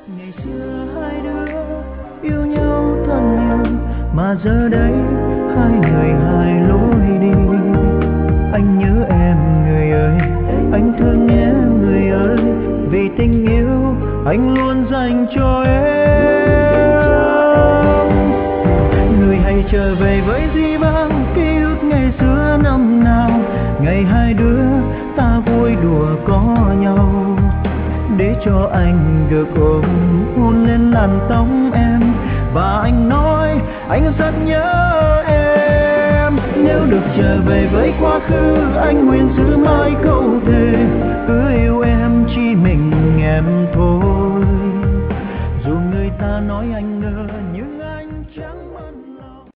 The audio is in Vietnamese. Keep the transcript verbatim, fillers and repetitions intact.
Ngày xưa hai đứa yêu nhau thật nhiều, mà giờ đây hai người hai lối đi. Anh nhớ em người ơi, anh thương em người ơi, vì tình yêu anh luôn dành cho em. Người hãy trở về với dĩ vãng ký ức ngày xưa năm nào, ngày hai đứa ta vui đùa có nhau, để cho anh được ôm hôn lên làn tóc em. Và anh nói anh rất nhớ em. Nếu được trở về với quá khứ, anh nguyện giữ mãi câu thề, cứ yêu em chỉ mình em thôi. Dù người ta nói anh ngơ